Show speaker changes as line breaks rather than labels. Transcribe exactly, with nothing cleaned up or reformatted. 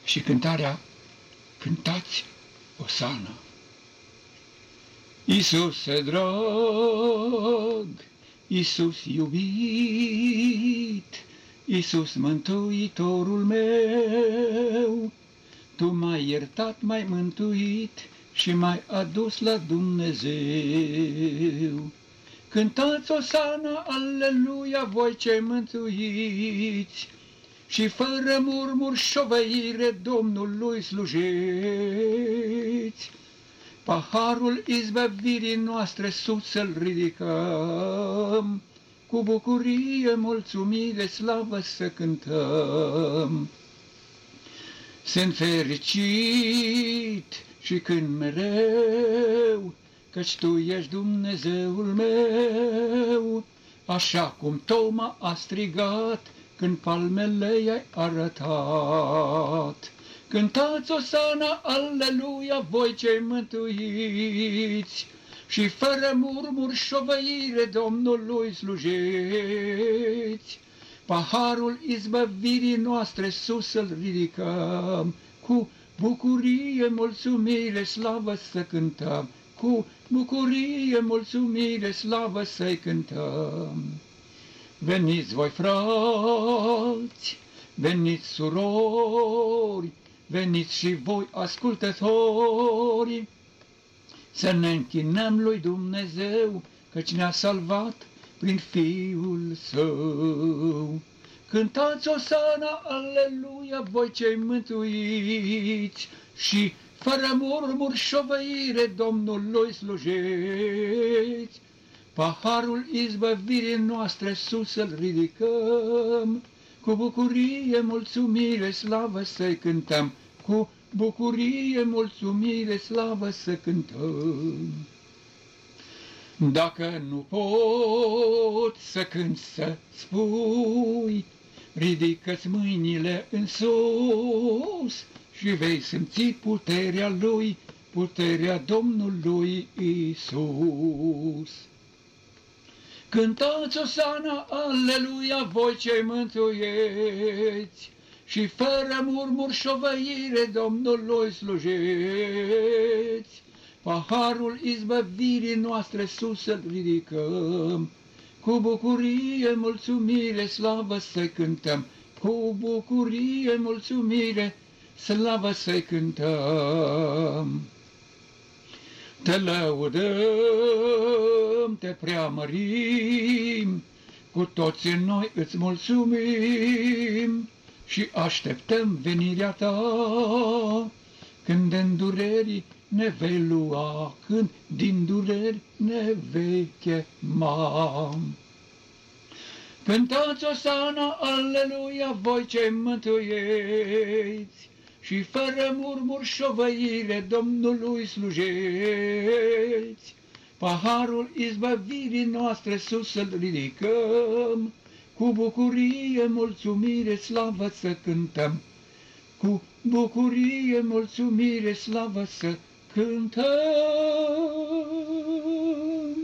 și cântarea Cântați Osana. Iisuse drag, Iisus iubit, Iisus mântuitorul meu, Tu m-ai iertat, m-ai mântuit și m-ai adus la Dumnezeu. Cântați Osana, aleluia, voi cei mântuiți, și fără murmur șovăire Domnului slujiți. Paharul izbăvirii noastre sus să-l ridicăm, cu bucurie, mulțumire, slavă să cântăm. Sunt fericit și când mereu, căci Tu ești Dumnezeul meu, așa cum Toma a strigat când palmele i-ai arătat. Cântați Osana, aleluia, voi cei mântuiți, și fără murmur șovăire Domnului slujiți. Paharul izbăvirii noastre sus să-l ridicăm, cu bucurie, mulțumire, slavă să cântăm, cu bucurie, mulțumire, slavă să-i cântăm. Veniți voi frați, veniți surori, veniți și voi ascultători, să ne închinăm lui Dumnezeu, căci ne-a salvat prin Fiul Său. Cântați Osana, aleluia, voi cei mântuiți, și fără murmur șovăire Domnului slujiți. Paharul izbăvirii noastre sus să-l ridicăm, cu bucurie, mulțumire, slavă să-i cântăm, cu bucurie, mulțumire, slavă să cântăm. Dacă nu poți să cânti, să spui, ridică-ți mâinile în sus și vei simți puterea Lui, puterea Domnului Iisus. Cântați Osana, aleluia, voi cei mântuieți, și fără murmur șovăire Domnului slujiți. Paharul izbăvirii noastre sus să-l ridicăm, cu bucurie, mulțumire, slavă să-i cântăm, cu bucurie, mulțumire, slavă să-i cântăm. Te lăudăm, te preamărim, cu toții noi îți mulțumim și așteptăm venirea Ta, când din dureri ne vei lua, când din dureri ne vei chema. Cântați Osana, aleluia, voi cei mântuieți, și fără murmur șovăire Domnului slujiți. Paharul izbăvirii noastre sus să-l ridicăm, cu bucurie, mulțumire, slavă să cântăm, cu bucurie, mulțumire, slavă să cântăm.